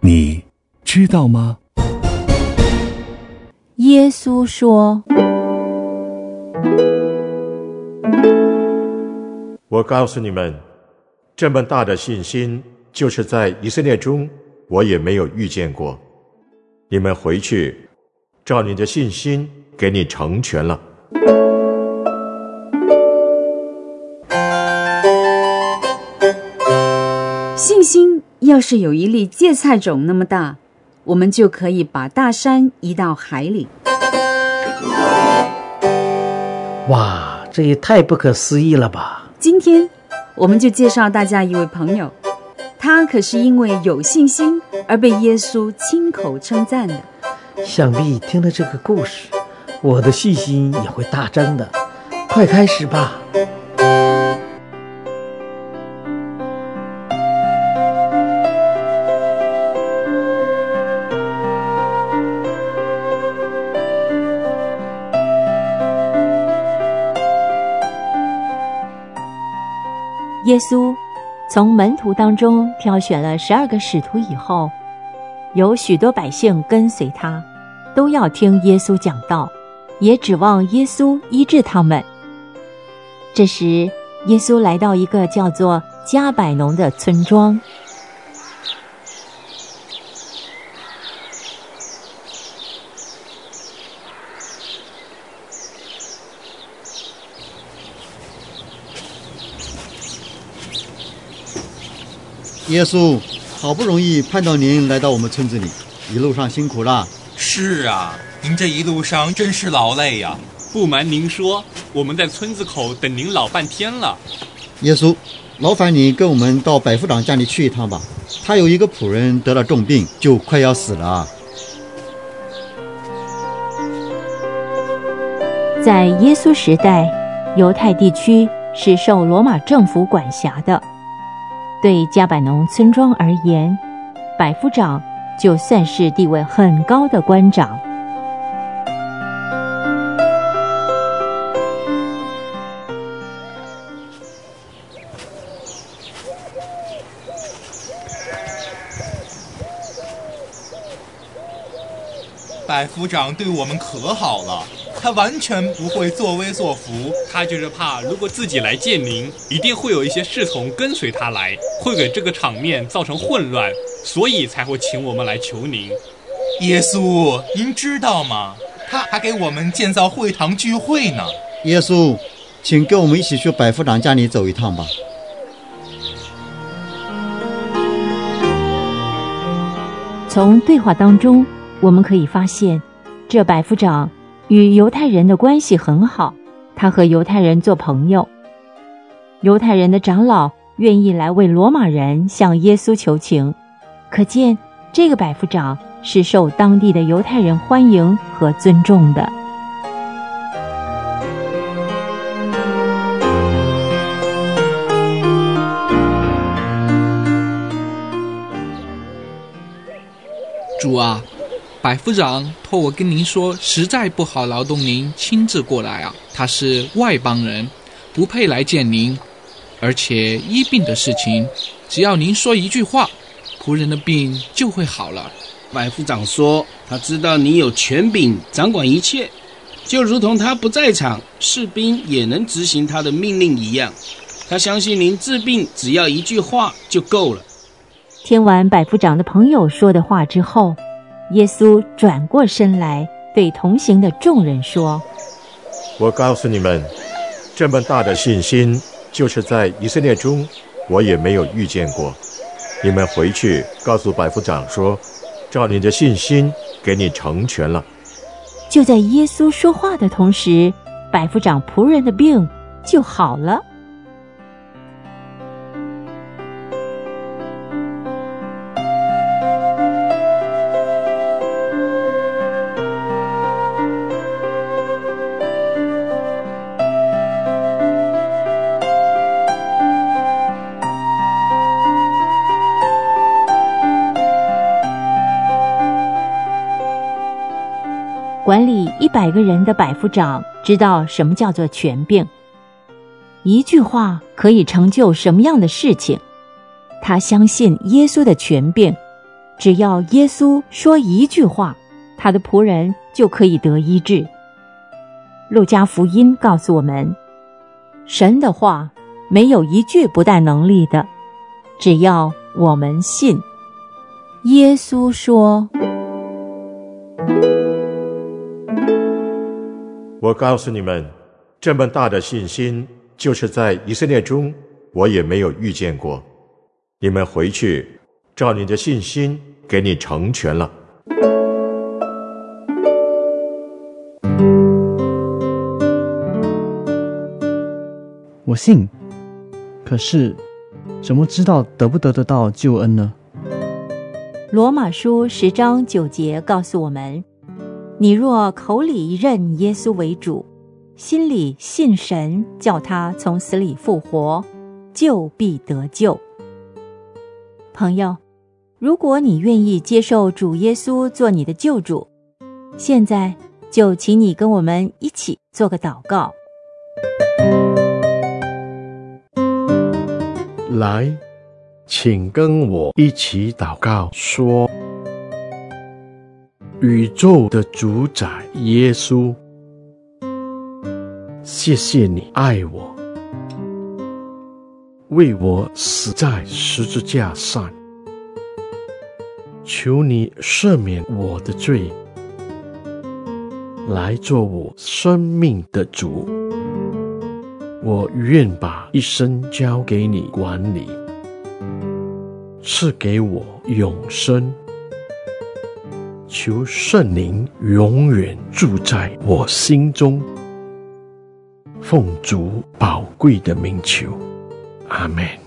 你知道吗？ 耶稣说： 我告诉你们，这么大的信心，就是在以色列中，我也没有遇见过。你们回去，照你的信心给你成全了。 信心要是有一粒芥菜种那么大，我们就可以把大山移到海里。 哇，这也太不可思议了吧！ 今天我们就介绍大家一位朋友，他可是因为有信心而被耶稣亲口称赞的。 想必听了这个故事，我的信心也会大增的。快开始吧！ 耶稣从门徒当中挑选了12个使徒以后，有许多百姓跟随他，都要听耶稣讲道，也指望耶稣医治他们。这时，耶稣来到一个叫做迦百农的村庄。 耶稣，好不容易盼到您来到我们村子里，一路上辛苦了。 是啊，您这一路上真是劳累呀。 不瞒您说，我们在村子口等您老半天了。 耶稣，劳烦你跟我们到百夫长家里去一趟吧，他有一个仆人得了重病，就快要死了。 在耶稣时代，犹太地区是受罗马政府管辖的。对迦百农村庄而言，百夫长就算是地位很高的官长。 百夫长对我们可好了，他完全不会作威作福。 他就是怕如果自己来见您，一定会有一些侍从跟随他来，会给这个场面造成混乱，所以才会请我们来求您。 耶稣，您知道吗？他还给我们建造会堂聚会呢。 耶稣，请跟我们一起去百夫长家里走一趟吧。 从对话当中，我们可以发现，这百夫长与犹太人的关系很好，他和犹太人做朋友。犹太人的长老愿意来为罗马人向耶稣求情，可见这个百夫长是受当地的犹太人欢迎和尊重的。 主啊，百夫长托我跟您说，实在不好劳动您亲自过来啊，他是外邦人，不配来见您，而且医病的事情，只要您说一句话，仆人的病就会好了。 百夫长说，他知道你有权柄掌管一切，就如同他不在场，士兵也能执行他的命令一样。他相信您治病只要一句话就够了。 听完百夫长的朋友说的话之后，耶稣转过身来对同行的众人说： 我告诉你们，这么大的信心，就是在以色列中，我也没有遇见过。你们回去告诉百夫长说，照你的信心给你成全了。 就在耶稣说话的同时，百夫长仆人的病就好了。管理100个人的百夫长知道什么叫做权柄，一句话可以成就什么样的事情。他相信耶稣的权柄， 只要耶稣说一句话，他的仆人就可以得医治。路加福音告诉我们，神的话没有一句不带能力的，只要我们信。耶稣说， 我告诉你们，这么大的信心，就是在以色列中我也没有遇见过。你们回去，照你的信心给你成全了。 我信，可是怎么知道得不得得到救恩呢？ 罗马书10章9节告诉我们，你若口里认耶稣为主，心里信神叫他从死里复活，就必得救。朋友，如果你愿意接受主耶稣做你的救主，现在就请你跟我们一起做个祷告。 来，请跟我一起祷告，说：宇宙的主宰耶稣，谢谢你爱我，为我死在十字架上，求你赦免我的罪，来做我生命的主。我愿把一生交给你管理，赐给我永生。求圣灵永远住在我心中，奉主宝贵的名求，阿们。